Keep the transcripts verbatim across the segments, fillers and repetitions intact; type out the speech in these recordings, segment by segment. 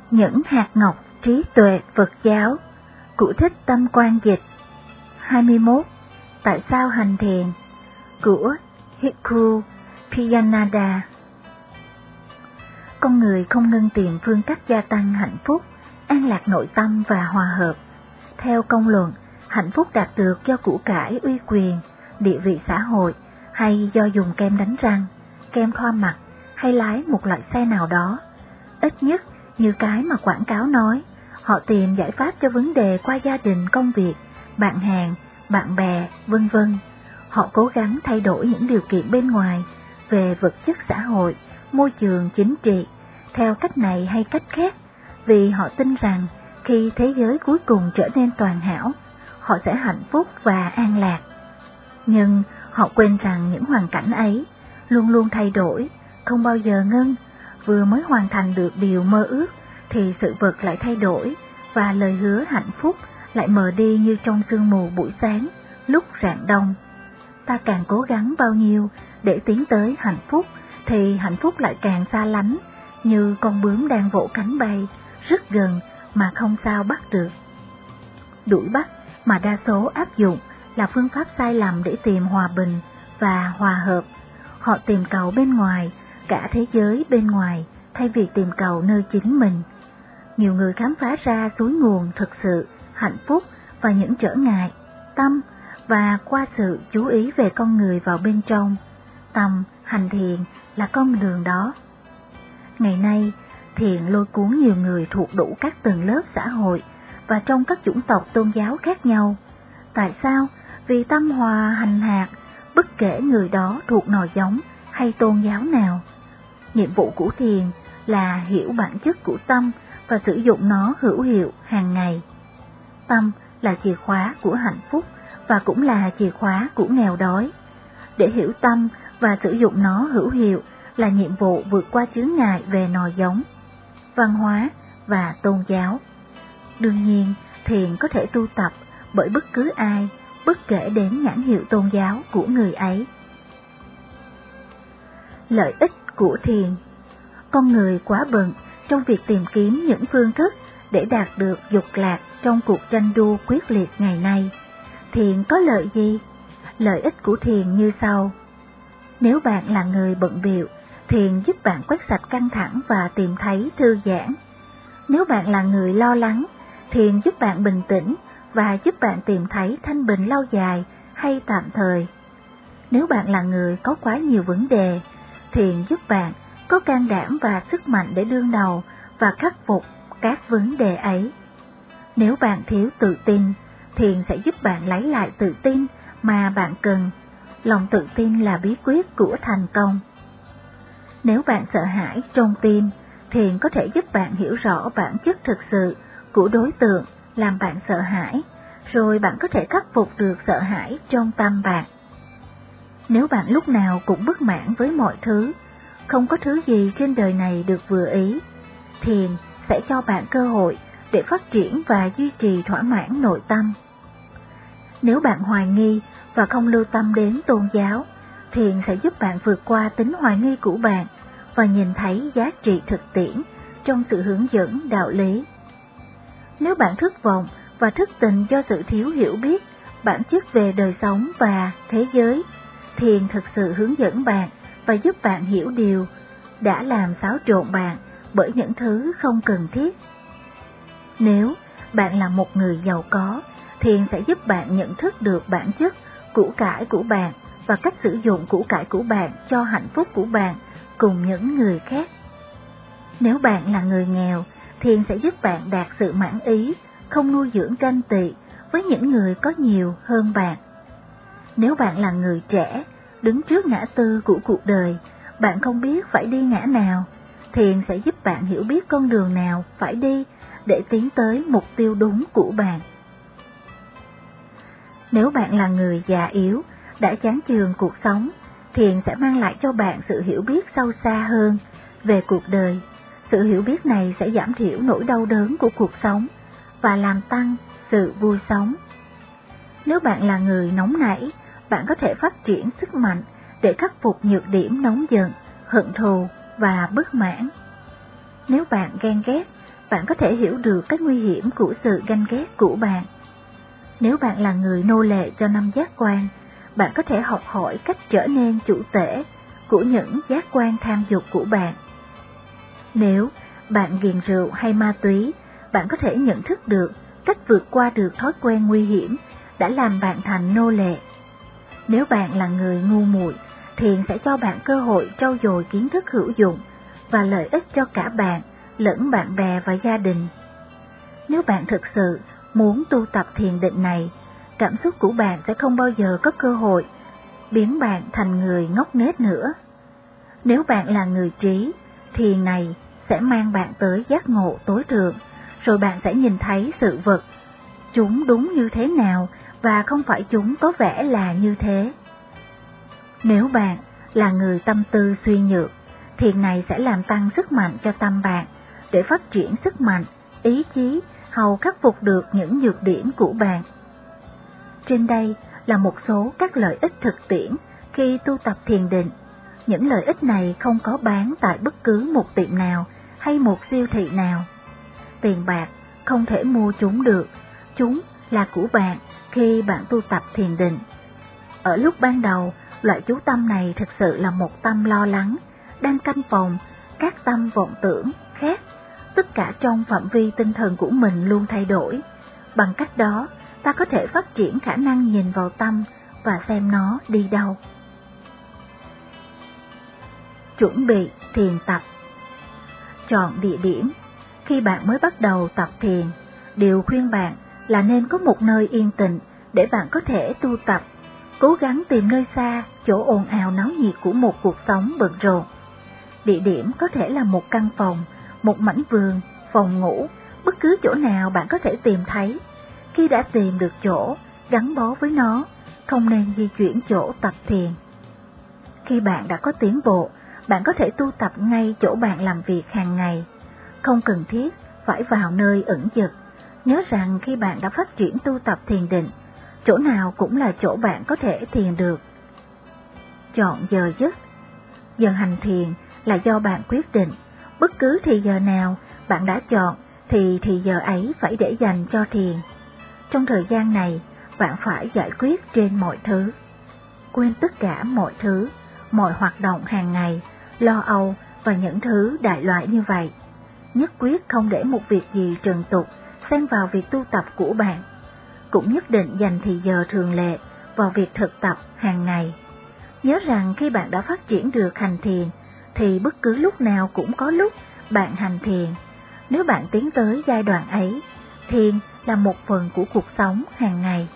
Những hạt ngọc trí tuệ Phật giáo của Thích Tâm Quan dịch. hai mươi mốt. Tại sao hành thiền của Bhikkhu Piyanada. Con người không ngưng tìm phương cách gia tăng hạnh phúc, an lạc nội tâm và hòa hợp. Theo công luận, hạnh phúc đạt được do của cải uy quyền, địa vị xã hội, hay do dùng kem đánh răng, kem thoa mặt, hay lái một loại xe nào đó. Ít nhất, như cái mà quảng cáo nói, họ tìm giải pháp cho vấn đề qua gia đình, công việc, bạn hàng, bạn bè, vân vân. Họ cố gắng thay đổi những điều kiện bên ngoài về vật chất xã hội, môi trường chính trị, theo cách này hay cách khác, vì họ tin rằng khi thế giới cuối cùng trở nên toàn hảo, họ sẽ hạnh phúc và an lạc. Nhưng họ quên rằng những hoàn cảnh ấy luôn luôn thay đổi, không bao giờ ngưng. Vừa mới hoàn thành được điều mơ ước thì sự vật lại thay đổi, và lời hứa hạnh phúc lại mờ đi như trong sương mù buổi sáng lúc rạng đông. Ta càng cố gắng bao nhiêu để tiến tới hạnh phúc thì hạnh phúc lại càng xa lánh, như con bướm đang vỗ cánh bay rất gần mà không sao bắt được. Đuổi bắt mà đa số áp dụng là phương pháp sai lầm để tìm hòa bình và hòa hợp. Họ tìm cầu bên ngoài, cả thế giới bên ngoài, thay vì tìm cầu nơi chính mình. Nhiều người khám phá ra suối nguồn thực sự hạnh phúc và những trở ngại, tâm, và qua sự chú ý về con người vào bên trong, tâm, hành thiền là con đường đó. Ngày nay, thiền lôi cuốn nhiều người thuộc đủ các tầng lớp xã hội và trong các chủng tộc tôn giáo khác nhau. Tại sao? Vì tâm hòa hành hạt, bất kể người đó thuộc nòi giống hay tôn giáo nào. Nhiệm vụ của thiền là hiểu bản chất của tâm và sử dụng nó hữu hiệu hàng ngày. Tâm là chìa khóa của hạnh phúc và cũng là chìa khóa của nghèo đói. Để hiểu tâm và sử dụng nó hữu hiệu là nhiệm vụ vượt qua chướng ngại về nòi giống, văn hóa và tôn giáo. Đương nhiên, thiền có thể tu tập bởi bất cứ ai, bất kể đến nhãn hiệu tôn giáo của người ấy. Lợi ích của thiền. Con người quá bận trong việc tìm kiếm những phương thức để đạt được dục lạc trong cuộc tranh đua quyết liệt ngày nay. Thiền có lợi gì? Lợi ích của thiền như sau. Nếu bạn là người bận bịu, thiền giúp bạn quét sạch căng thẳng và tìm thấy thư giãn. Nếu bạn là người lo lắng, thiền giúp bạn bình tĩnh và giúp bạn tìm thấy thanh bình lâu dài hay tạm thời. Nếu bạn là người có quá nhiều vấn đề, thiền giúp bạn có can đảm và sức mạnh để đương đầu và khắc phục các vấn đề ấy. Nếu bạn thiếu tự tin, thiền sẽ giúp bạn lấy lại tự tin mà bạn cần. Lòng tự tin là bí quyết của thành công. Nếu bạn sợ hãi trong tim, thiền có thể giúp bạn hiểu rõ bản chất thực sự của đối tượng làm bạn sợ hãi, rồi bạn có thể khắc phục được sợ hãi trong tâm bạn. Nếu bạn lúc nào cũng bất mãn với mọi thứ, không có thứ gì trên đời này được vừa ý, thiền sẽ cho bạn cơ hội để phát triển và duy trì thỏa mãn nội tâm. Nếu bạn hoài nghi và không lưu tâm đến tôn giáo, thiền sẽ giúp bạn vượt qua tính hoài nghi của bạn và nhìn thấy giá trị thực tiễn trong sự hướng dẫn đạo lý. Nếu bạn thất vọng và thất tình do sự thiếu hiểu biết bản chất về đời sống và thế giới, thiền thực sự hướng dẫn bạn và giúp bạn hiểu điều đã làm xáo trộn bạn bởi những thứ không cần thiết. Nếu bạn là một người giàu có, thiền sẽ giúp bạn nhận thức được bản chất của cải của bạn và cách sử dụng của cải của bạn cho hạnh phúc của bạn cùng những người khác. Nếu bạn là người nghèo, thiền sẽ giúp bạn đạt sự mãn ý, không nuôi dưỡng ganh tị với những người có nhiều hơn bạn. Nếu bạn là người trẻ, đứng trước ngã tư của cuộc đời, bạn không biết phải đi ngã nào, thiền sẽ giúp bạn hiểu biết con đường nào phải đi để tiến tới mục tiêu đúng của bạn. Nếu bạn là người già yếu, đã chán chường cuộc sống, thiền sẽ mang lại cho bạn sự hiểu biết sâu xa hơn về cuộc đời. Sự hiểu biết này sẽ giảm thiểu nỗi đau đớn của cuộc sống và làm tăng sự vui sống. Nếu bạn là người nóng nảy, bạn có thể phát triển sức mạnh để khắc phục nhược điểm nóng giận, hận thù và bất mãn. Nếu bạn ghen ghét, bạn có thể hiểu được cái nguy hiểm của sự ganh ghét của bạn. Nếu bạn là người nô lệ cho năm giác quan, bạn có thể học hỏi cách trở nên chủ tể của những giác quan tham dục của bạn. Nếu bạn nghiện rượu hay ma túy, bạn có thể nhận thức được cách vượt qua được thói quen nguy hiểm đã làm bạn thành nô lệ. Nếu bạn là người ngu muội, thiền sẽ cho bạn cơ hội trau dồi kiến thức hữu dụng và lợi ích cho cả bạn lẫn bạn bè và gia đình. Nếu bạn thực sự muốn tu tập thiền định này, cảm xúc của bạn sẽ không bao giờ có cơ hội biến bạn thành người ngốc nghếch nữa. Nếu bạn là người trí, thiền này sẽ mang bạn tới giác ngộ tối thượng, rồi bạn sẽ nhìn thấy sự vật, chúng đúng như thế nào và không phải chúng có vẻ là như thế. Nếu bạn là người tâm tư suy nhược, thiền này sẽ làm tăng sức mạnh cho tâm bạn để phát triển sức mạnh, ý chí hầu khắc phục được những nhược điểm của bạn. Trên đây là một số các lợi ích thực tiễn khi tu tập thiền định. Những lợi ích này không có bán tại bất cứ một tiệm nào hay một siêu thị nào. Tiền bạc không thể mua chúng được, chúng là của bạn khi bạn tu tập thiền định. Ở lúc ban đầu, loại chú tâm này thực sự là một tâm lo lắng, đang canh phòng các tâm vọng tưởng khác, tất cả trong phạm vi tinh thần của mình luôn thay đổi. Bằng cách đó, ta có thể phát triển khả năng nhìn vào tâm và xem nó đi đâu. Chuẩn bị thiền tập. Chọn địa điểm. Khi bạn mới bắt đầu tập thiền, điều khuyên bạn là nên có một nơi yên tĩnh để bạn có thể tu tập. Cố gắng tìm nơi xa, chỗ ồn ào náo nhiệt của một cuộc sống bận rộn. Địa điểm có thể là một căn phòng, một mảnh vườn, phòng ngủ, bất cứ chỗ nào bạn có thể tìm thấy. Khi đã tìm được chỗ, gắn bó với nó, không nên di chuyển chỗ tập thiền. Khi bạn đã có tiến bộ, bạn có thể tu tập ngay chỗ bạn làm việc hàng ngày. Không cần thiết phải vào nơi ẩn dật. Nhớ rằng khi bạn đã phát triển tu tập thiền định, chỗ nào cũng là chỗ bạn có thể thiền được. Chọn giờ giấc. Giờ hành thiền là do bạn quyết định. Bất cứ thì giờ nào bạn đã chọn thì thì giờ ấy phải để dành cho thiền. Trong thời gian này, bạn phải giải quyết trên mọi thứ. Quên tất cả mọi thứ, mọi hoạt động hàng ngày, lo âu và những thứ đại loại như vậy. Nhất quyết không để một việc gì trần tục xen vào việc tu tập của bạn. Cũng nhất định dành thì giờ thường lệ vào việc thực tập hàng ngày. Nhớ rằng khi bạn đã phát triển được hành thiền, thì bất cứ lúc nào cũng có lúc bạn hành thiền. Nếu bạn tiến tới giai đoạn ấy, thiền là một phần của cuộc sống hàng ngày.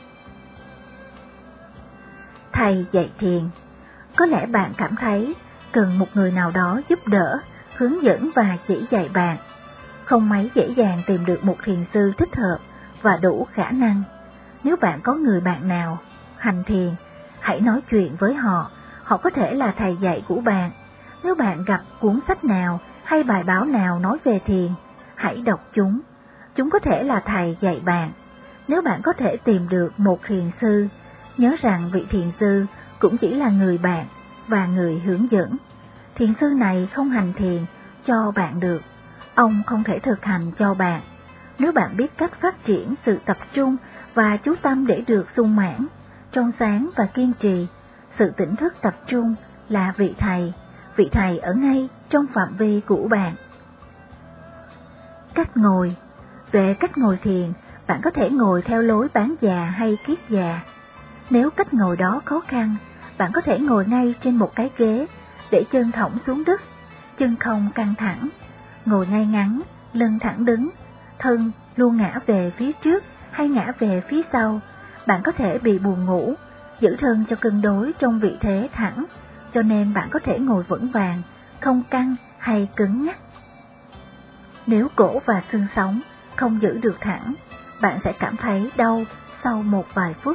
Thầy dạy thiền. Có lẽ bạn cảm thấy cần một người nào đó giúp đỡ, hướng dẫn và chỉ dạy bạn. Không mấy dễ dàng tìm được một thiền sư thích hợp và đủ khả năng. Nếu bạn có người bạn nào hành thiền, hãy nói chuyện với họ, họ có thể là thầy dạy của bạn. Nếu bạn gặp cuốn sách nào hay bài báo nào nói về thiền, hãy đọc chúng. Chúng có thể là thầy dạy bạn. Nếu bạn có thể tìm được một thiền sư, nhớ rằng vị thiền sư cũng chỉ là người bạn và người hướng dẫn. Thiền sư này không hành thiền cho bạn được, ông không thể thực hành cho bạn. Nếu bạn biết cách phát triển sự tập trung và chú tâm để được sung mãn, trong sáng và kiên trì, sự tỉnh thức tập trung là vị thầy, vị thầy ở ngay trong phạm vi của bạn. Cách ngồi. Về cách ngồi thiền, bạn có thể ngồi theo lối bán già hay kiết già. Nếu cách ngồi đó khó khăn, bạn có thể ngồi ngay trên một cái ghế, để chân thõng xuống đất, chân không căng thẳng, ngồi ngay ngắn, lưng thẳng đứng, thân luôn ngã về phía trước hay ngã về phía sau. Bạn có thể bị buồn ngủ, giữ thân cho cân đối trong vị thế thẳng, cho nên bạn có thể ngồi vững vàng, không căng hay cứng ngắc. Nếu cổ và xương sống không giữ được thẳng, bạn sẽ cảm thấy đau sau một vài phút.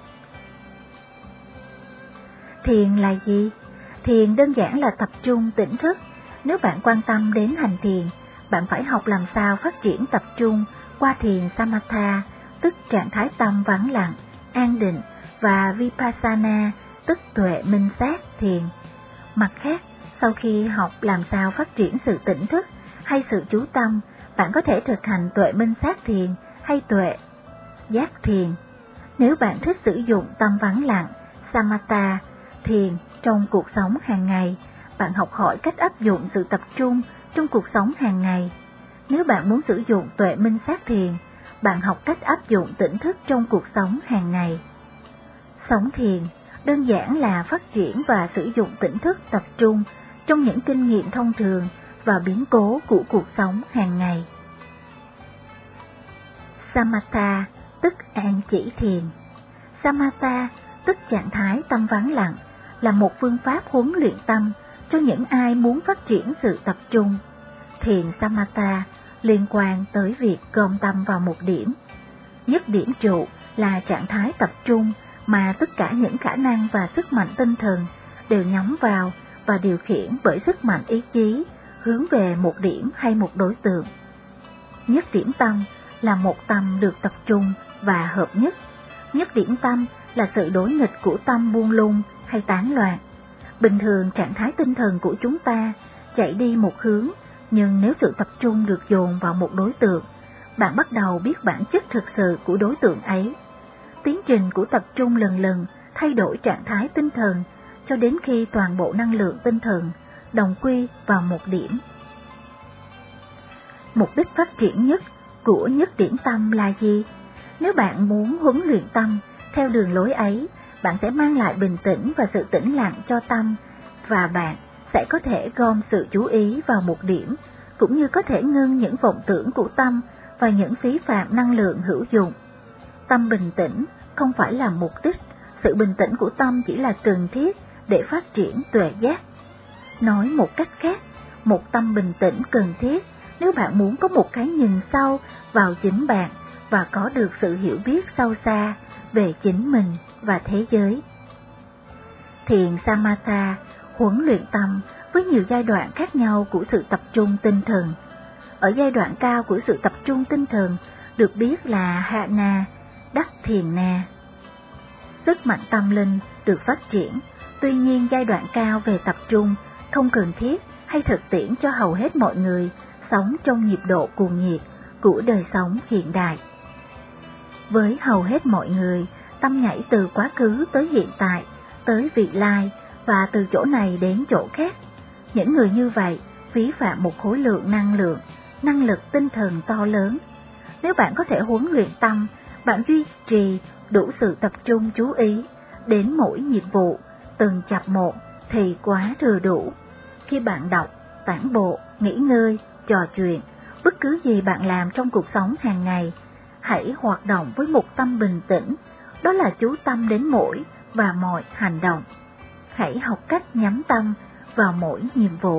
Thiền là gì? Thiền đơn giản là tập trung tỉnh thức. Nếu bạn quan tâm đến hành thiền, bạn phải học làm sao phát triển tập trung qua thiền Samatha, tức trạng thái tâm vắng lặng, an định, và Vipassana, tức tuệ minh sát thiền. Mặt khác, sau khi học làm sao phát triển sự tỉnh thức hay sự chú tâm, bạn có thể thực hành tuệ minh sát thiền hay tuệ giác thiền. Nếu bạn thích sử dụng tâm vắng lặng, samatha, thiền trong cuộc sống hàng ngày, bạn học hỏi cách áp dụng sự tập trung trong cuộc sống hàng ngày. Nếu bạn muốn sử dụng tuệ minh sát thiền, bạn học cách áp dụng tỉnh thức trong cuộc sống hàng ngày. Sống thiền đơn giản là phát triển và sử dụng tỉnh thức tập trung trong những kinh nghiệm thông thường và biến cố của cuộc sống hàng ngày. Samatha tức an chỉ thiền. Samatha tức trạng thái tâm vắng lặng là một phương pháp huấn luyện tâm cho những ai muốn phát triển sự tập trung. Thiền Samatha liên quan tới việc gom tâm vào một điểm. Nhất điểm trụ là trạng thái tập trung mà tất cả những khả năng và sức mạnh tinh thần đều nhắm vào và điều khiển bởi sức mạnh ý chí hướng về một điểm hay một đối tượng. Nhất điểm tâm là một tâm được tập trung và hợp nhất. Nhất điểm tâm là sự đối nghịch của tâm buông lung hay tán loạn. Bình thường trạng thái tinh thần của chúng ta chạy đi một hướng, nhưng nếu sự tập trung được dồn vào một đối tượng, bạn bắt đầu biết bản chất thực sự của đối tượng ấy. Tiến trình của tập trung lần lần thay đổi trạng thái tinh thần cho đến khi toàn bộ năng lượng tinh thần đồng quy vào một điểm. Mục đích phát triển nhất của nhất điểm tâm là gì? Nếu bạn muốn huấn luyện tâm theo đường lối ấy, bạn sẽ mang lại bình tĩnh và sự tĩnh lặng cho tâm, và bạn sẽ có thể gom sự chú ý vào một điểm, cũng như có thể ngưng những vọng tưởng của tâm và những phí phạm năng lượng hữu dụng. Tâm bình tĩnh không phải là mục đích, sự bình tĩnh của tâm chỉ là cần thiết để phát triển tuệ giác. Nói một cách khác, một tâm bình tĩnh cần thiết nếu bạn muốn có một cái nhìn sâu vào chính bạn và có được sự hiểu biết sâu xa về chính mình và thế giới. Thiền Samatha huấn luyện tâm với nhiều giai đoạn khác nhau của sự tập trung tinh thần. Ở giai đoạn cao của sự tập trung tinh thần được biết là Hana, Đắc Thiền Na. Sức mạnh tâm linh được phát triển, tuy nhiên giai đoạn cao về tập trung không cần thiết hay thực tiễn cho hầu hết mọi người sống trong nhịp độ cuồng nhiệt của đời sống hiện đại. Với hầu hết mọi người, tâm nhảy từ quá khứ tới hiện tại, tới vị lai và từ chỗ này đến chỗ khác. Những người như vậy phí phạm một khối lượng năng lượng, năng lực tinh thần to lớn. Nếu bạn có thể huấn luyện tâm, bạn duy trì đủ sự tập trung chú ý đến mỗi nhiệm vụ, từng chập một thì quá thừa đủ. Khi bạn đọc, tản bộ, nghỉ ngơi, trò chuyện, bất cứ gì bạn làm trong cuộc sống hàng ngày, hãy hoạt động với một tâm bình tĩnh, đó là chú tâm đến mỗi và mọi hành động. Hãy học cách nhắm tâm vào mỗi nhiệm vụ.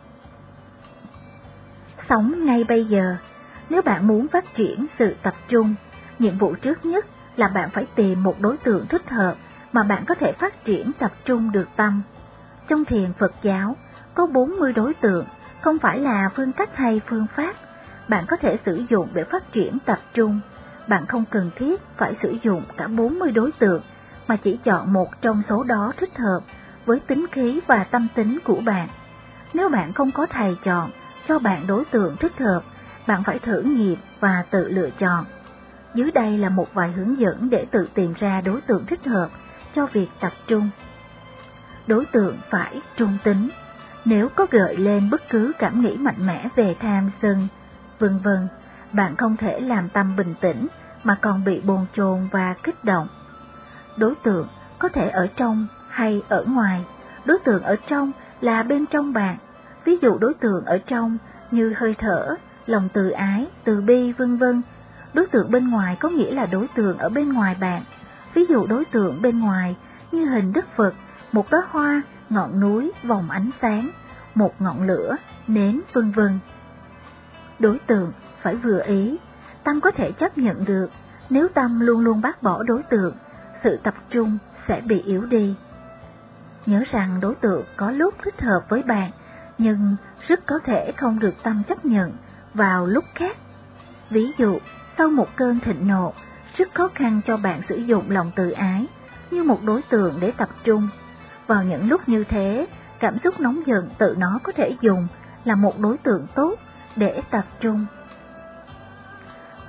Sống ngay bây giờ. Nếu bạn muốn phát triển sự tập trung, nhiệm vụ trước nhất là bạn phải tìm một đối tượng thích hợp mà bạn có thể phát triển tập trung được tâm. Trong thiền Phật giáo, có bốn mươi đối tượng, không phải là phương cách hay phương pháp. Bạn có thể sử dụng để phát triển tập trung. Bạn không cần thiết phải sử dụng cả bốn mươi đối tượng, mà chỉ chọn một trong số đó thích hợp với tính khí và tâm tính của bạn. Nếu bạn không có thầy chọn cho bạn đối tượng thích hợp, bạn phải thử nghiệm và tự lựa chọn. Dưới đây là một vài hướng dẫn để tự tìm ra đối tượng thích hợp cho việc tập trung. Đối tượng phải trung tính. Nếu có gợi lên bất cứ cảm nghĩ mạnh mẽ về tham sân, vân vân, bạn không thể làm tâm bình tĩnh mà còn bị bồn chồn và kích động. Đối tượng có thể ở trong hay ở ngoài. Đối tượng ở trong là bên trong bạn. Ví dụ đối tượng ở trong như hơi thở, lòng từ ái, từ bi, vân vân. Đối tượng bên ngoài có nghĩa là đối tượng ở bên ngoài bạn. Ví dụ đối tượng bên ngoài như hình Đức Phật, một đóa hoa, ngọn núi, vòng ánh sáng, một ngọn lửa, nến, vân vân. Đối tượng phải vừa ý. Tâm có thể chấp nhận được. Nếu tâm luôn luôn bác bỏ đối tượng, sự tập trung sẽ bị yếu đi. Nhớ rằng đối tượng có lúc thích hợp với bạn, nhưng rất có thể không được tâm chấp nhận vào lúc khác. Ví dụ, sau một cơn thịnh nộ, rất khó khăn cho bạn sử dụng lòng từ ái như một đối tượng để tập trung. Vào những lúc như thế, cảm xúc nóng giận tự nó có thể dùng là một đối tượng tốt để tập trung.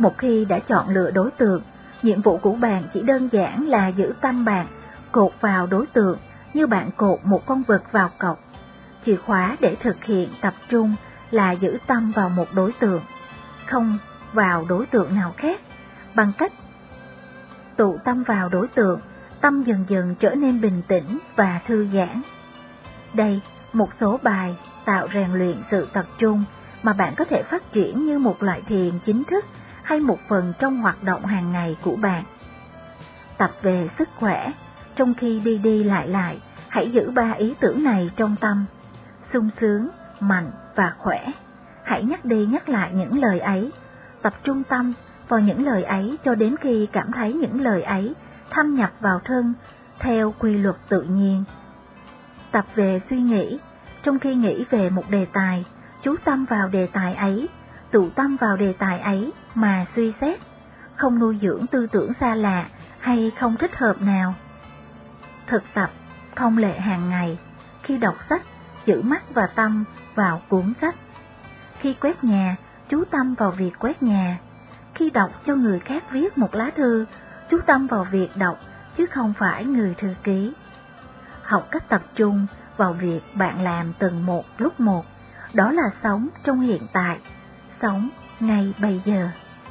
Một khi đã chọn lựa đối tượng, nhiệm vụ của bạn chỉ đơn giản là giữ tâm bạn cột vào đối tượng như bạn cột một con vật vào cọc. Chìa khóa để thực hiện tập trung là giữ tâm vào một đối tượng, không vào đối tượng nào khác. Bằng cách tụ tâm vào đối tượng, tâm dần dần trở nên bình tĩnh và thư giãn. Đây, một số bài tạo rèn luyện sự tập trung mà bạn có thể phát triển như một loại thiền chính thức hay một phần trong hoạt động hàng ngày của bạn. Tập về sức khỏe. Trong khi đi đi lại lại, hãy giữ ba ý tưởng này trong tâm: sung sướng, mạnh và khỏe. Hãy nhắc đi nhắc lại những lời ấy, tập trung tâm vào những lời ấy cho đến khi cảm thấy những lời ấy thâm nhập vào thân theo quy luật tự nhiên. Tập về suy nghĩ. Trong khi nghĩ về một đề tài, chú tâm vào đề tài ấy, tụ tâm vào đề tài ấy mà suy xét, không nuôi dưỡng tư tưởng xa lạ hay không thích hợp nào. Thực tập, thông lệ hàng ngày. Khi đọc sách, giữ mắt và tâm vào cuốn sách. Khi quét nhà, chú tâm vào việc quét nhà. Khi đọc cho người khác viết một lá thư, chú tâm vào việc đọc chứ không phải người thư ký. Học cách tập trung vào việc bạn làm từng một lúc một, đó là sống trong hiện tại, sống ngay bây giờ.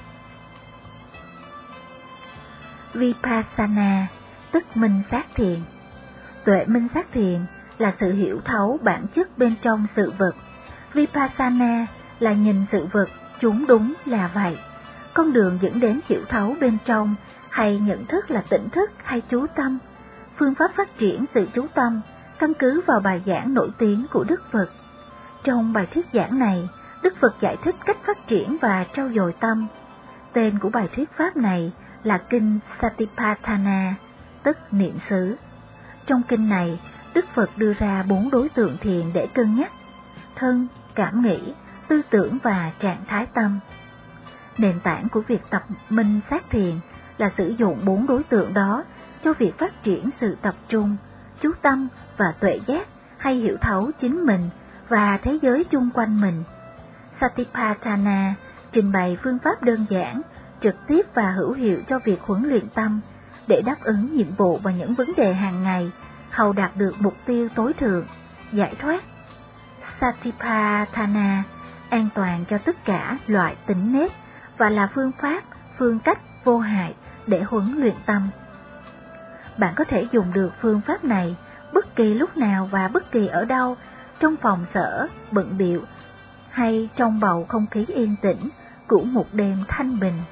Vipassana, tức minh sát thiền. Tuệ minh sát thiền là sự hiểu thấu bản chất bên trong sự vật. Vipassana là nhìn sự vật chúng đúng là vậy. Con đường dẫn đến hiểu thấu bên trong hay nhận thức là tỉnh thức hay chú tâm. Phương pháp phát triển sự chú tâm căn cứ vào bài giảng nổi tiếng của Đức Phật. Trong bài thuyết giảng này, Đức Phật giải thích cách phát triển và trau dồi tâm. Tên của bài thuyết pháp này là Kinh Satipatthana, tức niệm xứ. Trong kinh này, Đức Phật đưa ra bốn đối tượng thiền để cân nhắc: thân, cảm nghĩ, tư tưởng và trạng thái tâm. Nền tảng của việc tập minh sát thiền là sử dụng bốn đối tượng đó cho việc phát triển sự tập trung, chú tâm và tuệ giác hay hiểu thấu chính mình và thế giới chung quanh mình. Satipatthana trình bày phương pháp đơn giản, trực tiếp và hữu hiệu cho việc huấn luyện tâm để đáp ứng nhiệm vụ và những vấn đề hàng ngày, hầu đạt được mục tiêu tối thượng, giải thoát. Satipatthana an toàn cho tất cả loại tính nết và là phương pháp, phương cách vô hại để huấn luyện tâm. Bạn có thể dùng được phương pháp này bất kỳ lúc nào và bất kỳ ở đâu, trong phòng sở, bận bịu hay trong bầu không khí yên tĩnh của một đêm thanh bình.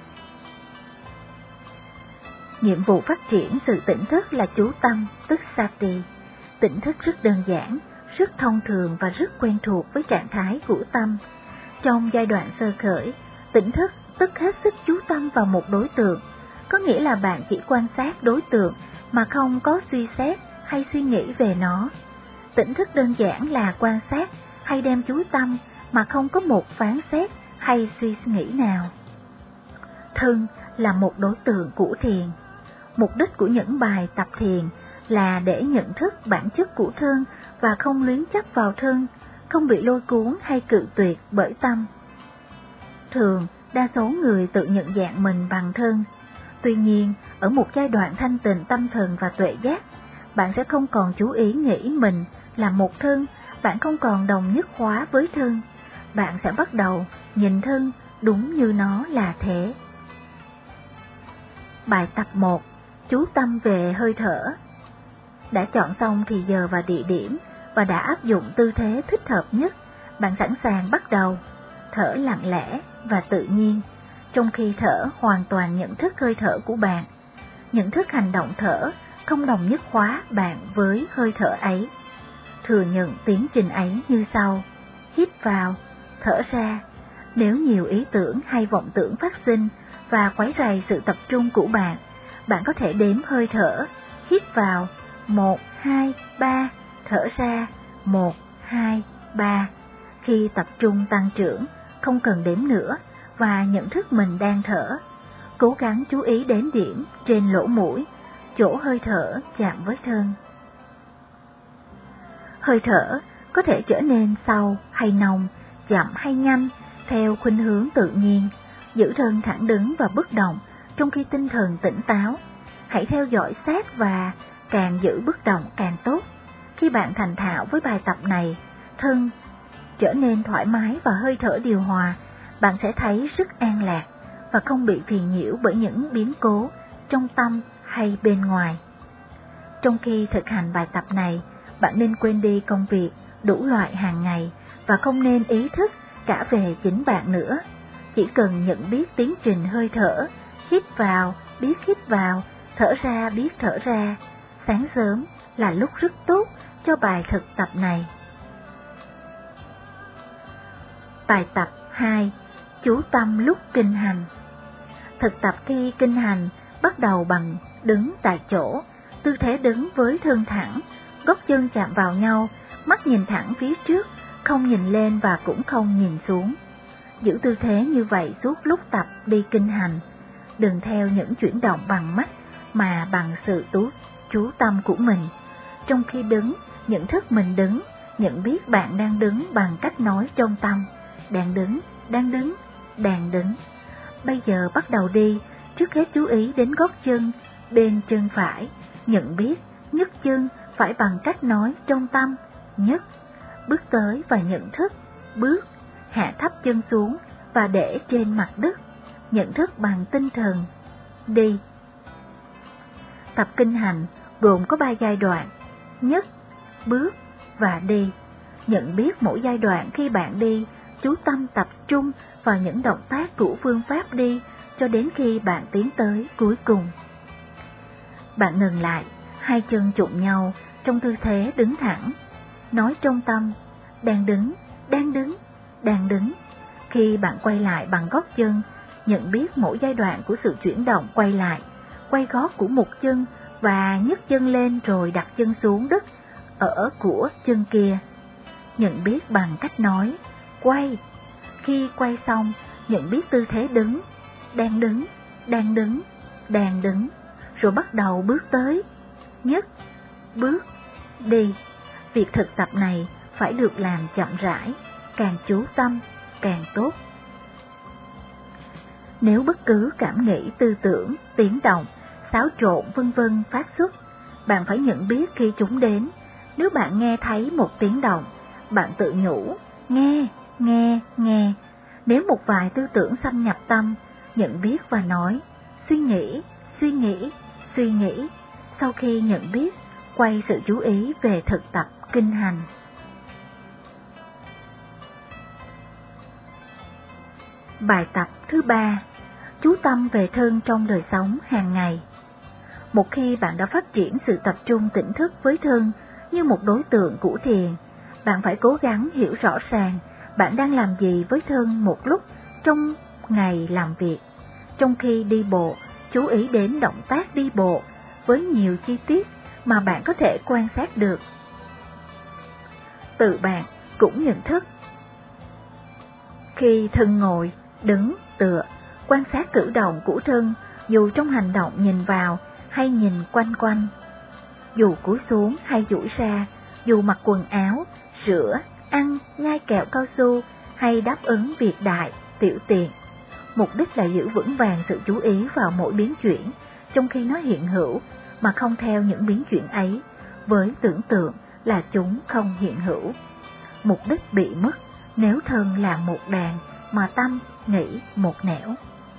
Nhiệm vụ phát triển sự tỉnh thức là chú tâm, tức sati. Tỉnh thức rất đơn giản, rất thông thường và rất quen thuộc với trạng thái của tâm. Trong giai đoạn sơ khởi, tỉnh thức tức hết sức chú tâm vào một đối tượng, có nghĩa là bạn chỉ quan sát đối tượng mà không có suy xét hay suy nghĩ về nó. Tỉnh thức đơn giản là quan sát hay đem chú tâm mà không có một phán xét hay suy nghĩ nào. Thân là một đối tượng của thiền. Mục đích của những bài tập thiền là để nhận thức bản chất của thân và không luyến chấp vào thân, không bị lôi cuốn hay cự tuyệt bởi tâm. Thường, đa số người tự nhận dạng mình bằng thân. Tuy nhiên, ở một giai đoạn thanh tịnh tâm thần và tuệ giác, bạn sẽ không còn chú ý nghĩ mình là một thân, bạn không còn đồng nhất hóa với thân. Bạn sẽ bắt đầu nhìn thân đúng như nó là thế. Bài tập một. Chú tâm về hơi thở. Đã chọn xong thì giờ và địa điểm và đã áp dụng tư thế thích hợp nhất, bạn sẵn sàng bắt đầu. Thở lặng lẽ và tự nhiên, trong khi thở hoàn toàn nhận thức hơi thở của bạn. Nhận thức hành động thở, không đồng nhất hóa bạn với hơi thở ấy. Thừa nhận tiến trình ấy như sau: hít vào, thở ra. Nếu nhiều ý tưởng hay vọng tưởng phát sinh và quấy rầy sự tập trung của bạn, bạn có thể đếm hơi thở. Hít vào một, hai, ba, thở ra một, hai, ba. Khi tập trung tăng trưởng, không cần đếm nữa và nhận thức mình đang thở. Cố gắng chú ý đến điểm trên lỗ mũi, chỗ hơi thở chạm với thân. Hơi thở có thể trở nên sâu hay nồng, chậm hay nhanh, theo khuynh hướng tự nhiên. giữ thân thẳng đứng và bất động, trong khi tinh thần tỉnh táo. Hãy theo dõi sát và càng giữ bất động càng tốt. Khi bạn thành thạo với bài tập này, thân trở nên thoải mái và hơi thở điều hòa, bạn sẽ thấy rất an lạc và không bị phiền nhiễu bởi những biến cố trong tâm hay bên ngoài. Trong khi thực hành bài tập này, bạn nên quên đi công việc đủ loại hàng ngày và không nên ý thức cả về chính bạn nữa. Chỉ cần nhận biết tiến trình hơi thở, hít vào, biết hít vào, thở ra, biết thở ra. Sáng sớm là lúc rất tốt cho bài thực tập này. Bài tập hai. Chú tâm lúc kinh hành. Thực tập khi kinh hành bắt đầu bằng đứng tại chỗ, tư thế đứng với thân thẳng, gót chân chạm vào nhau, mắt nhìn thẳng phía trước, không nhìn lên và cũng không nhìn xuống. Giữ tư thế như vậy suốt lúc tập đi kinh hành. Đừng theo những chuyển động bằng mắt mà bằng sự tú, chú tâm của mình. Trong khi đứng, nhận thức mình đứng, nhận biết bạn đang đứng bằng cách nói trong tâm. Đang đứng, đang đứng, đang đứng. Bây giờ bắt đầu đi, trước hết chú ý đến gót chân, bên chân phải, nhận biết, nhấc chân phải bằng cách nói trong tâm, nhấc, bước tới và nhận thức, bước, hạ thấp chân xuống và để trên mặt đất, nhận thức bằng tinh thần, đi. Tập kinh hành gồm có ba giai đoạn, nhấc, bước và đi. Nhận biết mỗi giai đoạn khi bạn đi, chú tâm tập trung vào những động tác của phương pháp đi cho đến khi bạn tiến tới cuối cùng. Bạn ngừng lại, hai chân chụng nhau trong tư thế đứng thẳng, nói trong tâm, đang đứng, đang đứng, đang đứng. Khi bạn quay lại bằng gót chân, nhận biết mỗi giai đoạn của sự chuyển động quay lại, quay gót của một chân và nhấc chân lên rồi đặt chân xuống đất ở của chân kia. Nhận biết bằng cách nói, quay. Khi quay xong, nhận biết tư thế đứng, đang đứng, đang đứng, đang đứng, rồi bắt đầu bước tới, nhấc, bước, đi. Việc thực tập này phải được làm chậm rãi, càng chú tâm, càng tốt. Nếu bất cứ cảm nghĩ, tư tưởng, tiếng động, xáo trộn vân vân phát xuất, bạn phải nhận biết khi chúng đến. Nếu bạn nghe thấy một tiếng động, bạn tự nhủ, nghe, nghe, nghe. Nếu một vài tư tưởng xâm nhập tâm, nhận biết và nói, suy nghĩ, suy nghĩ, suy nghĩ. Sau khi nhận biết, quay sự chú ý về thực tập kinh hành. Bài tập thứ ba. Chú tâm về thân trong đời sống hàng ngày. Một khi bạn đã phát triển sự tập trung tỉnh thức với thân như một đối tượng của thiền, bạn phải cố gắng hiểu rõ ràng bạn đang làm gì với thân một lúc trong ngày làm việc. Trong khi đi bộ, chú ý đến động tác đi bộ với nhiều chi tiết mà bạn có thể quan sát được. Tự bạn cũng nhận thức. Khi thân ngồi, đứng, tựa, quan sát cử động của thân, dù trong hành động nhìn vào hay nhìn quanh quanh, dù cúi xuống hay duỗi ra, dù mặc quần áo, rửa, ăn, nhai kẹo cao su hay đáp ứng việc đại, tiểu tiện. Mục đích là giữ vững vàng sự chú ý vào mỗi biến chuyển trong khi nó hiện hữu, mà không theo những biến chuyển ấy với tưởng tượng là chúng không hiện hữu. Mục đích bị mất nếu thân là một đàn mà tâm nghĩ một nẻo.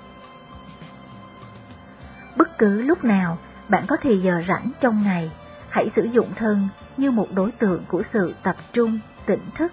Bất cứ lúc nào bạn có thì giờ rảnh trong ngày, hãy sử dụng thân như một đối tượng của sự tập trung, tỉnh thức.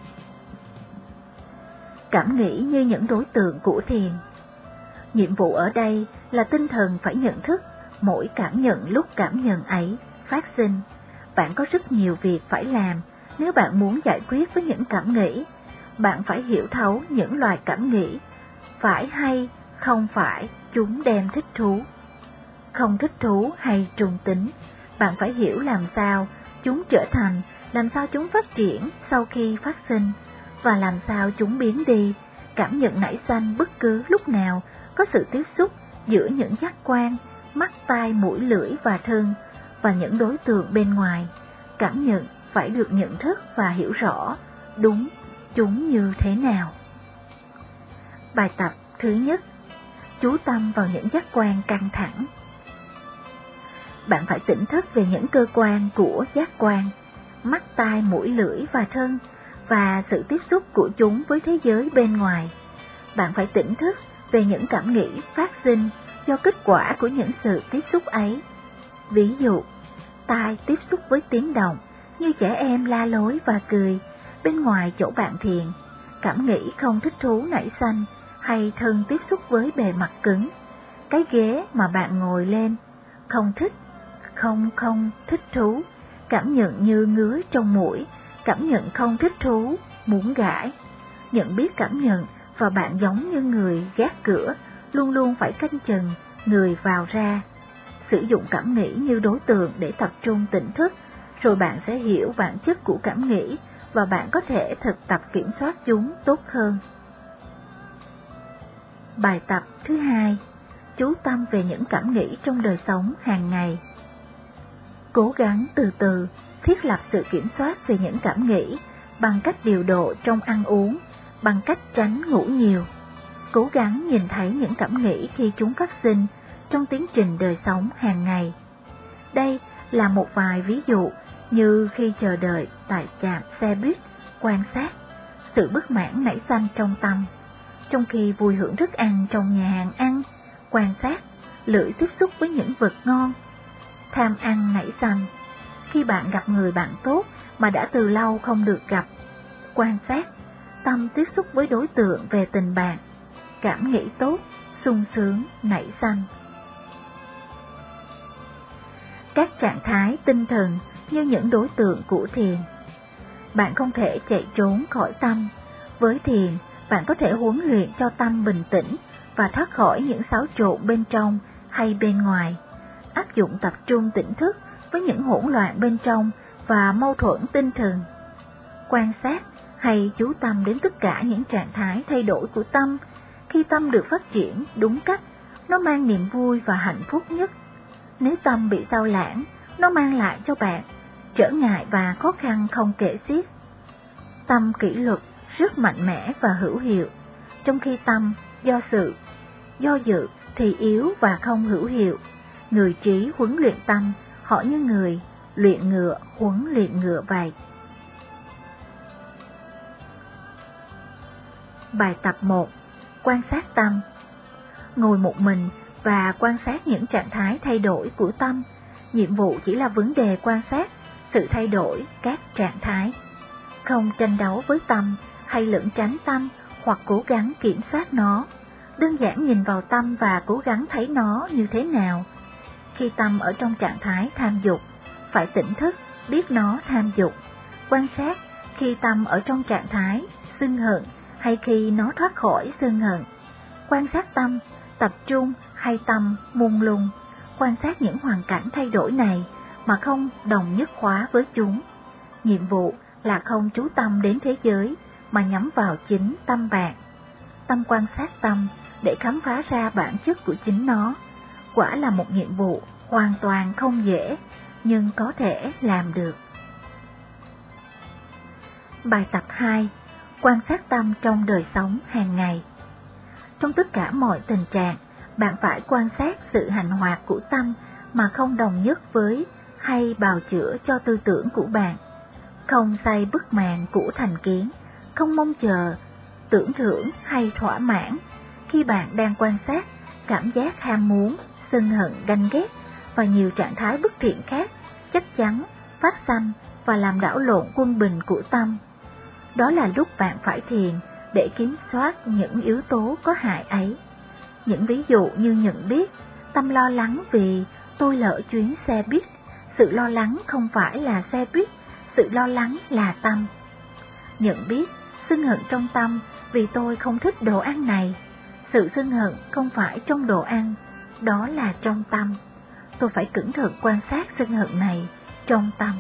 Cảm nghĩ như những đối tượng của thiền. Nhiệm vụ ở đây là tinh thần phải nhận thức mỗi cảm nhận lúc cảm nhận ấy phát sinh. Bạn có rất nhiều việc phải làm nếu bạn muốn giải quyết với những cảm nghĩ. Bạn phải hiểu thấu những loài cảm nghĩ, phải hay không phải chúng đem thích thú, không thích thú hay trung tính. Bạn phải hiểu làm sao chúng trở thành, làm sao chúng phát triển sau khi phát sinh, và làm sao chúng biến đi. Cảm nhận nảy sanh bất cứ lúc nào có sự tiếp xúc giữa những giác quan, mắt, tai, mũi, lưỡi và thân, và những đối tượng bên ngoài. Cảm nhận phải được nhận thức và hiểu rõ đúng chúng như thế nào. Bài tập Thứ nhất, chú tâm vào những giác quan căng thẳng. Bạn phải tỉnh thức về những cơ quan của giác quan, mắt, tai, mũi, lưỡi và thân, và sự tiếp xúc của chúng với thế giới bên ngoài. Bạn phải tỉnh thức về những cảm nghĩ phát sinh do kết quả của những sự tiếp xúc ấy. Ví dụ, tai tiếp xúc với tiếng động như trẻ em la lối và cười bên ngoài chỗ bạn thiền, cảm nghĩ không thích thú nảy sanh, hay thân tiếp xúc với bề mặt cứng, cái ghế mà bạn ngồi lên, không thích, không không thích thú, cảm nhận như ngứa trong mũi, cảm nhận không thích thú, muốn gãi. Nhận biết cảm nhận và bạn giống như người gác cửa, luôn luôn phải canh chừng người vào ra. Sử dụng cảm nghĩ như đối tượng để tập trung tỉnh thức, rồi bạn sẽ hiểu bản chất của cảm nghĩ và bạn có thể thực tập kiểm soát chúng tốt hơn. Bài tập thứ hai, chú tâm về những cảm nghĩ trong đời sống hàng ngày. Cố gắng từ từ thiết lập sự kiểm soát về những cảm nghĩ bằng cách điều độ trong ăn uống, bằng cách tránh ngủ nhiều. Cố gắng nhìn thấy những cảm nghĩ khi chúng phát sinh trong tiến trình đời sống hàng ngày. Đây là một vài ví dụ như khi chờ đợi tại trạm xe buýt, quan sát sự bất mãn nảy sanh trong tâm. Trong khi vui hưởng thức ăn trong nhà hàng ăn, quan sát lưỡi tiếp xúc với những vật ngon. Tham ăn nảy sanh khi bạn gặp người bạn tốt mà đã từ lâu không được gặp. Quan sát tâm tiếp xúc với đối tượng về tình bạn, cảm nghĩ tốt, sung sướng nảy sanh. Các trạng thái tinh thần như những đối tượng của thiền. Bạn không thể chạy trốn khỏi tâm. Với thiền, bạn có thể huấn luyện cho tâm bình tĩnh và thoát khỏi những xáo trộn bên trong hay bên ngoài. Áp dụng tập trung tỉnh thức với những hỗn loạn bên trong và mâu thuẫn tinh thần. Quan sát hay chú tâm đến tất cả những trạng thái thay đổi của tâm. Khi tâm được phát triển đúng cách, nó mang niềm vui và hạnh phúc nhất. Nếu tâm bị sao lãng, nó mang lại cho bạn trở ngại và khó khăn không kể xiết. Tâm kỷ luật rất mạnh mẽ và hữu hiệu, trong khi tâm do sự, do dự thì yếu và không hữu hiệu. Người trí huấn luyện tâm, họ như người luyện ngựa huấn luyện ngựa vậy. Bài tập một. Quan sát tâm. Ngồi một mình và quan sát những trạng thái thay đổi của tâm. Nhiệm vụ chỉ là vấn đề quan sát sự thay đổi các trạng thái. Không tranh đấu với tâm hay lẩn tránh tâm hoặc cố gắng kiểm soát nó. Đơn giản nhìn vào tâm và cố gắng thấy nó như thế nào. Khi tâm ở trong trạng thái tham dục, phải tỉnh thức biết nó tham dục. Quan sát khi tâm ở trong trạng thái sân hận hay khi nó thoát khỏi sân hận. Quan sát tâm tập trung hay tâm mông lung. Quan sát những hoàn cảnh thay đổi này mà không đồng nhất hóa với chúng. Nhiệm vụ là không chú tâm đến thế giới mà nhắm vào chính tâm bạn. Tâm quan sát tâm để khám phá ra bản chất của chính nó. Quả là một nhiệm vụ hoàn toàn không dễ, nhưng có thể làm được. Bài tập hai. Quan sát tâm trong đời sống hàng ngày. Trong tất cả mọi tình trạng, bạn phải quan sát sự hành hoạt của tâm mà không đồng nhất với hay bào chữa cho tư tưởng của bạn. Không xây bức màn của thành kiến, không mong chờ, tưởng thưởng hay thỏa mãn. Khi bạn đang quan sát, cảm giác ham muốn, sân hận, ganh ghét và nhiều trạng thái bất thiện khác chắc chắn phát sanh và làm đảo lộn quân bình của tâm. Đó là lúc bạn phải thiền để kiểm soát những yếu tố có hại ấy. Những ví dụ như nhận biết, tâm lo lắng vì tôi lỡ chuyến xe buýt. Sự lo lắng không phải là xe buýt, sự lo lắng là tâm. Nhận biết, sân hận trong tâm vì tôi không thích đồ ăn này. Sự sân hận không phải trong đồ ăn, đó là trong tâm. Tôi phải cẩn thận quan sát sân hận này trong tâm.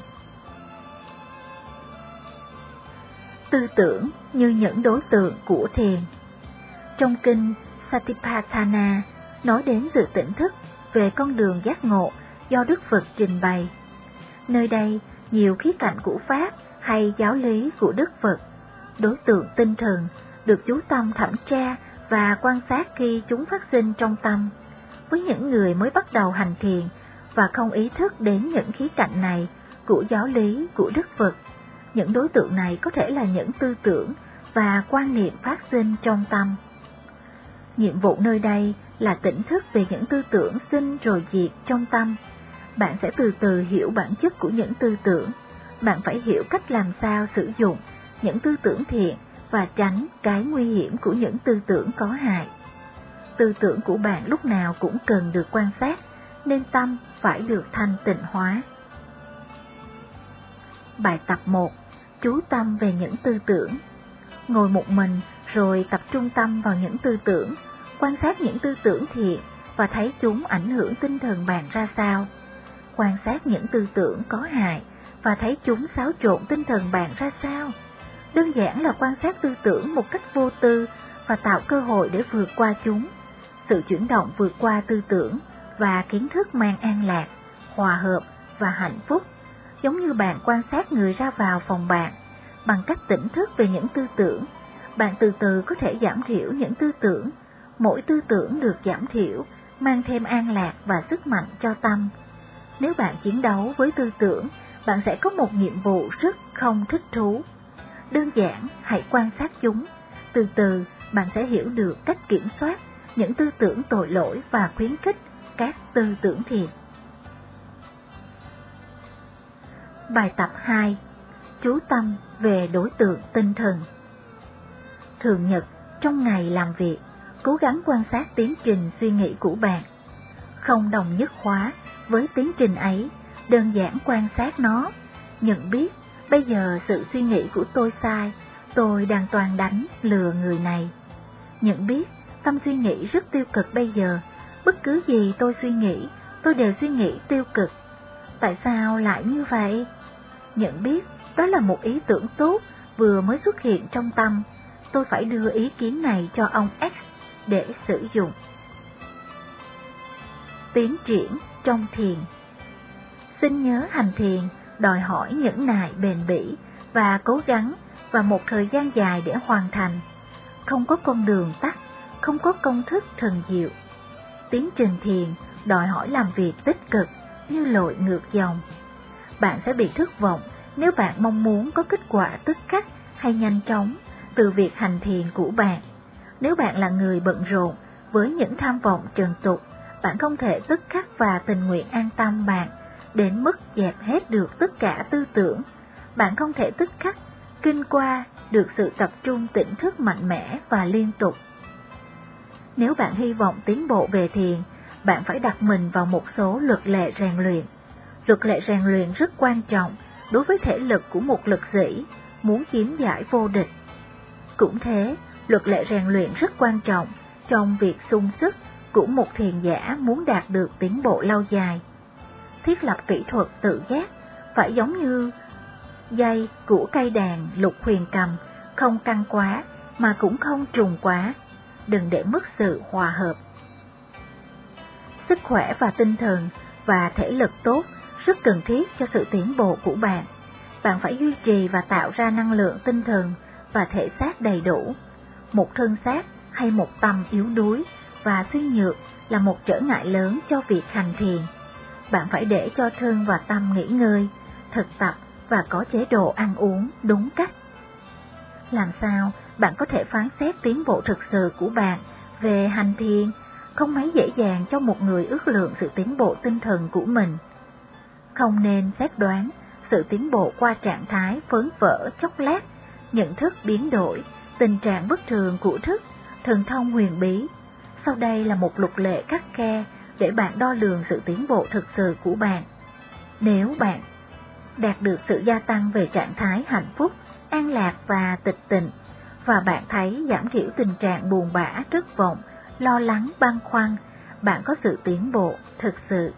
Tư tưởng như những đối tượng của thiền. Trong kinh Satipatthana nói đến sự tỉnh thức về con đường giác ngộ do Đức Phật trình bày. Nơi đây nhiều khía cạnh của Pháp hay giáo lý của Đức Phật. Đối tượng tinh thần được chú tâm thẩm tra và quan sát khi chúng phát sinh trong tâm. Với những người mới bắt đầu hành thiền và không ý thức đến những khía cạnh này của giáo lý của Đức Phật, những đối tượng này có thể là những tư tưởng và quan niệm phát sinh trong tâm. Nhiệm vụ nơi đây là tỉnh thức về những tư tưởng sinh rồi diệt trong tâm. Bạn sẽ từ từ hiểu bản chất của những tư tưởng. Bạn phải hiểu cách làm sao sử dụng những tư tưởng thiện và tránh cái nguy hiểm của những tư tưởng có hại. Tư tưởng của bạn lúc nào cũng cần được quan sát, nên tâm phải được thanh tịnh hóa. Bài tập một. Chú tâm về những tư tưởng. Ngồi một mình rồi tập trung tâm vào những tư tưởng, quan sát những tư tưởng thiện và thấy chúng ảnh hưởng tinh thần bạn ra sao. Quan sát những tư tưởng có hại và thấy chúng xáo trộn tinh thần bạn ra sao. Đơn giản là quan sát tư tưởng một cách vô tư và tạo cơ hội để vượt qua chúng. Sự chuyển động vượt qua tư tưởng và kiến thức mang an lạc, hòa hợp và hạnh phúc, giống như bạn quan sát người ra vào phòng bạn. Bằng cách tỉnh thức về những tư tưởng, bạn từ từ có thể giảm thiểu những tư tưởng. Mỗi tư tưởng được giảm thiểu, mang thêm an lạc và sức mạnh cho tâm. Nếu bạn chiến đấu với tư tưởng, bạn sẽ có một nhiệm vụ rất không thích thú. Đơn giản, hãy quan sát chúng. Từ từ, bạn sẽ hiểu được cách kiểm soát những tư tưởng tội lỗi và khuyến khích các tư tưởng thiện. Bài tập hai. Chú tâm về đối tượng tinh thần. Thường nhật, trong ngày làm việc, cố gắng quan sát tiến trình suy nghĩ của bạn. Không đồng nhất hóa với tiến trình ấy, đơn giản quan sát nó, nhận biết bây giờ sự suy nghĩ của tôi sai, tôi đang toàn đánh lừa người này. Nhận biết tâm suy nghĩ rất tiêu cực bây giờ, bất cứ gì tôi suy nghĩ, tôi đều suy nghĩ tiêu cực. Tại sao lại như vậy? Nhận biết đó là một ý tưởng tốt vừa mới xuất hiện trong tâm, tôi phải đưa ý kiến này cho ông X để sử dụng. Tiến triển trong thiền. Xin nhớ hành thiền đòi hỏi nhẫn nại bền bỉ và cố gắng và một thời gian dài để hoàn thành. Không có con đường tắt, không có công thức thần diệu. Tiến trình thiền đòi hỏi làm việc tích cực như lội ngược dòng. Bạn sẽ bị thất vọng nếu bạn mong muốn có kết quả tức khắc hay nhanh chóng từ việc hành thiền của bạn. Nếu bạn là người bận rộn với những tham vọng trần tục, bạn không thể tức khắc và tình nguyện an tâm bạn đến mức dẹp hết được tất cả tư tưởng. Bạn không thể tức khắc kinh qua được sự tập trung tỉnh thức mạnh mẽ và liên tục. Nếu bạn hy vọng tiến bộ về thiền, bạn phải đặt mình vào một số luật lệ rèn luyện. Luật lệ rèn luyện rất quan trọng đối với thể lực của một lực sĩ muốn chiếm giải vô địch. Cũng thế, luật lệ rèn luyện rất quan trọng trong việc sung sức của một thiền giả muốn đạt được tiến bộ lâu dài. Thiết lập kỹ thuật tự giác phải giống như dây của cây đàn lục huyền cầm, không căng quá mà cũng không trùng quá. Đừng để mất sự hòa hợp. Sức khỏe và tinh thần và thể lực tốt rất cần thiết cho sự tiến bộ của bạn. Bạn phải duy trì và tạo ra năng lượng tinh thần và thể xác đầy đủ. Một thân xác hay một tâm yếu đuối và suy nhược là một trở ngại lớn cho việc hành thiền. Bạn phải để cho thân và tâm nghỉ ngơi, thực tập và có chế độ ăn uống đúng cách. Làm sao bạn có thể phán xét tiến bộ thực sự của bạn về hành thiền? Không mấy dễ dàng cho một người ước lượng sự tiến bộ tinh thần của mình. Không nên xét đoán sự tiến bộ qua trạng thái phớn vỡ chốc lát, nhận thức biến đổi, tình trạng bất thường của thức, thần thông huyền bí. Sau đây là một luật lệ khắt khe để bạn đo lường sự tiến bộ thực sự của bạn. Nếu bạn đạt được sự gia tăng về trạng thái hạnh phúc, an lạc và tịch tịnh, và bạn thấy giảm thiểu tình trạng buồn bã, thất vọng, lo lắng, băn khoăn, bạn có sự tiến bộ thực sự.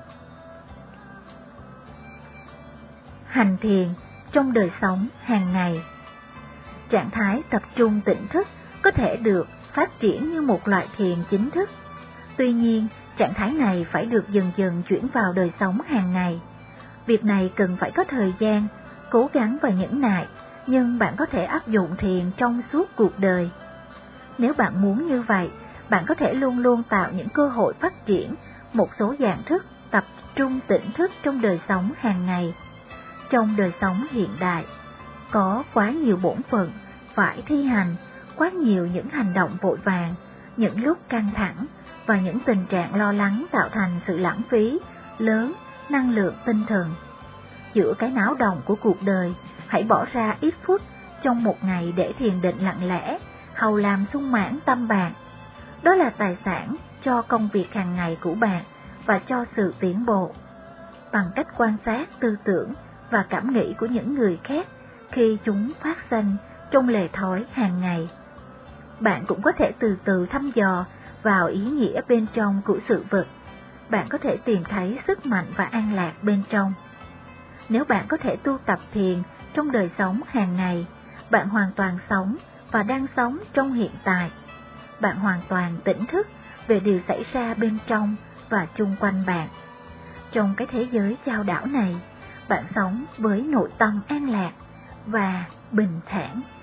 Hành thiền trong đời sống hàng ngày. Trạng thái tập trung tỉnh thức có thể được phát triển như một loại thiền chính thức. Tuy nhiên, trạng thái này phải được dần dần chuyển vào đời sống hàng ngày. Việc này cần phải có thời gian, cố gắng và nhẫn nại, nhưng bạn có thể áp dụng thiền trong suốt cuộc đời. Nếu bạn muốn như vậy, bạn có thể luôn luôn tạo những cơ hội phát triển một số dạng thức tập trung tỉnh thức trong đời sống hàng ngày. Trong đời sống hiện đại, có quá nhiều bổn phận phải thi hành, quá nhiều những hành động vội vàng, những lúc căng thẳng và những tình trạng lo lắng tạo thành sự lãng phí lớn năng lượng tinh thần. Giữa cái náo động của cuộc đời, hãy bỏ ra ít phút trong một ngày để thiền định lặng lẽ, hầu làm sung mãn tâm bạn. Đó là tài sản cho công việc hàng ngày của bạn và cho sự tiến bộ. Bằng cách quan sát tư tưởng và cảm nghĩ của những người khác khi chúng phát sinh trong lề thói hàng ngày, bạn cũng có thể từ từ thăm dò vào ý nghĩa bên trong của sự vật. Bạn có thể tìm thấy sức mạnh và an lạc bên trong. Nếu bạn có thể tu tập thiền trong đời sống hàng ngày, bạn hoàn toàn sống và đang sống trong hiện tại. Bạn hoàn toàn tỉnh thức về điều xảy ra bên trong và chung quanh bạn. Trong cái thế giới chao đảo này, bạn sống với nội tâm an lạc và bình thản.